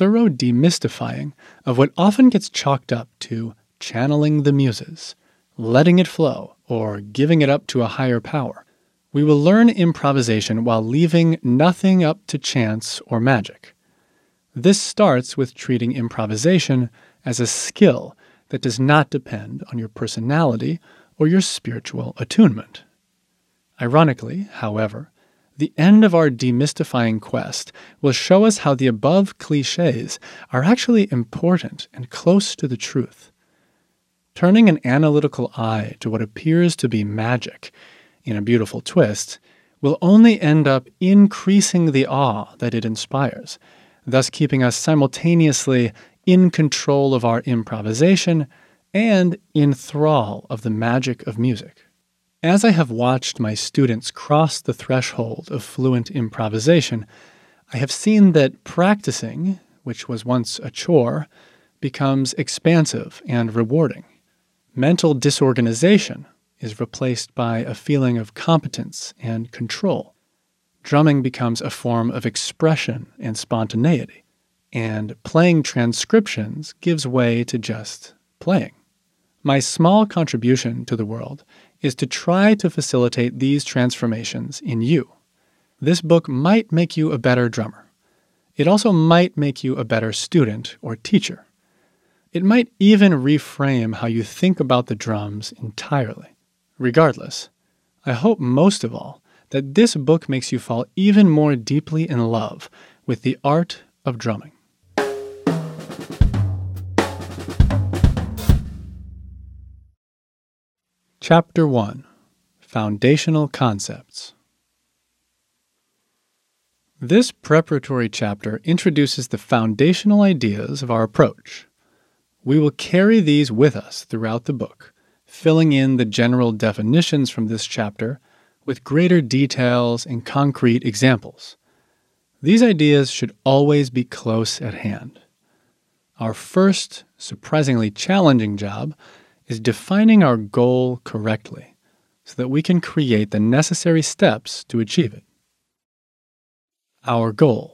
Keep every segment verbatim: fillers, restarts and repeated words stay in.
thorough demystifying of what often gets chalked up to channeling the muses, letting it flow, or giving it up to a higher power. We will learn improvisation while leaving nothing up to chance or magic. This starts with treating improvisation as a skill that does not depend on your personality or your spiritual attunement. Ironically, however, the end of our demystifying quest will show us how the above cliches are actually important and close to the truth. Turning an analytical eye to what appears to be magic in a beautiful twist will only end up increasing the awe that it inspires, thus keeping us simultaneously in control of our improvisation and in thrall of the magic of music. As I have watched my students cross the threshold of fluent improvisation, I have seen that practicing, which was once a chore, becomes expansive and rewarding. Mental disorganization is replaced by a feeling of competence and control. Drumming becomes a form of expression and spontaneity, and playing transcriptions gives way to just playing. My small contribution to the world is to try to facilitate these transformations in you. This book might make you a better drummer. It also might make you a better student or teacher. It might even reframe how you think about the drums entirely. Regardless, I hope most of all that this book makes you fall even more deeply in love with the art of drumming. Chapter one. Foundational Concepts. This preparatory chapter introduces the foundational ideas of our approach. We will carry these with us throughout the book, filling in the general definitions from this chapter with greater details and concrete examples. These ideas should always be close at hand. Our first, surprisingly challenging job is defining our goal correctly so that we can create the necessary steps to achieve it. Our goal.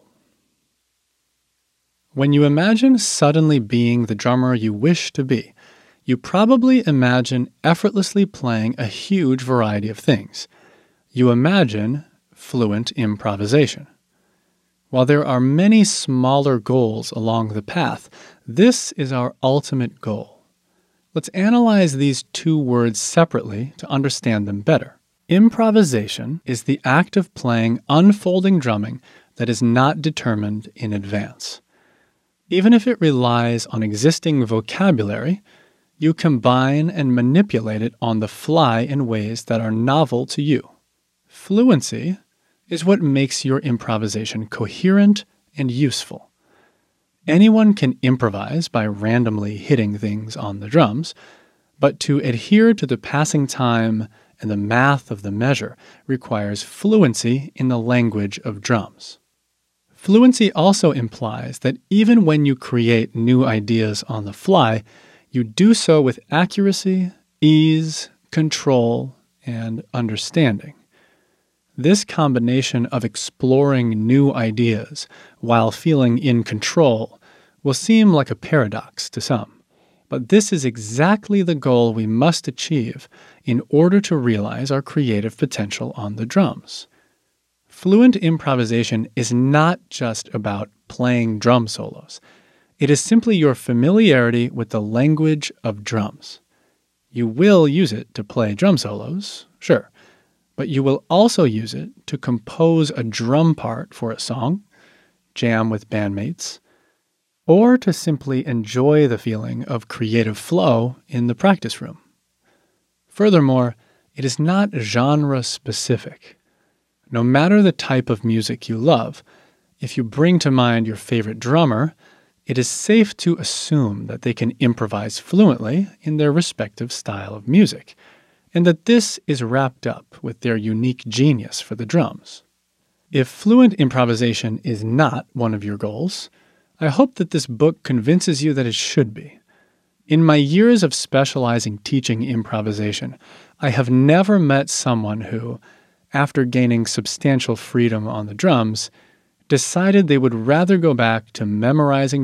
When you imagine suddenly being the drummer you wish to be, you probably imagine effortlessly playing a huge variety of things. You imagine fluent improvisation. While there are many smaller goals along the path, this is our ultimate goal. Let's analyze these two words separately to understand them better. Improvisation is the act of playing unfolding drumming that is not determined in advance. Even if it relies on existing vocabulary, you combine and manipulate it on the fly in ways that are novel to you. Fluency is what makes your improvisation coherent and useful. Anyone can improvise by randomly hitting things on the drums, but to adhere to the passing time and the math of the measure requires fluency in the language of drums. Fluency also implies that even when you create new ideas on the fly, you do so with accuracy, ease, control, and understanding. This combination of exploring new ideas while feeling in control will seem like a paradox to some, but this is exactly the goal we must achieve in order to realize our creative potential on the drums. Fluent improvisation is not just about playing drum solos. It is simply your familiarity with the language of drums. You will use it to play drum solos, sure, but you will also use it to compose a drum part for a song, jam with bandmates, or to simply enjoy the feeling of creative flow in the practice room. Furthermore, it is not genre-specific. No matter the type of music you love, if you bring to mind your favorite drummer, it is safe to assume that they can improvise fluently in their respective style of music, and that this is wrapped up with their unique genius for the drums. If fluent improvisation is not one of your goals, I hope that this book convinces you that it should be. In my years of specializing teaching improvisation, I have never met someone who, after gaining substantial freedom on the drums, decided they would rather go back to memorizing